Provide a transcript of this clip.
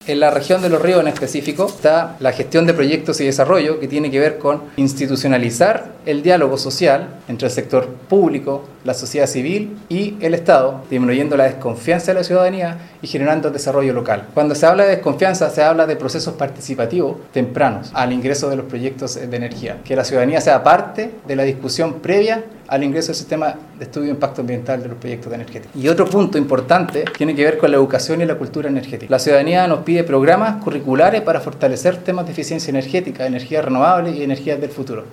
En la región de Los Ríos en específico está la gestión de proyectos y desarrollo, que tiene que ver con institucionalizar el diálogo social entre el sector público, la sociedad civil y el Estado, disminuyendo la desconfianza de la ciudadanía y generando desarrollo local. Cuando se habla de desconfianza, se habla de procesos participativos tempranos al ingreso de los proyectos de energía, que la ciudadanía sea parte de la discusión previa al ingreso del sistema de estudio de impacto ambiental de los proyectos de energética. Y otro punto importante tiene que ver con la educación y la cultura energética. La ciudadanía nos pide programas curriculares para fortalecer temas de eficiencia energética, energías renovables y energías del futuro.